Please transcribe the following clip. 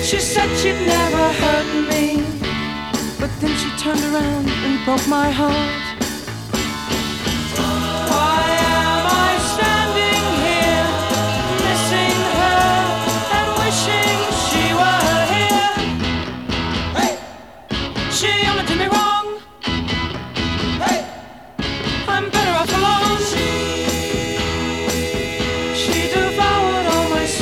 She said she'd never hurt me, but then she turned around and broke my heart.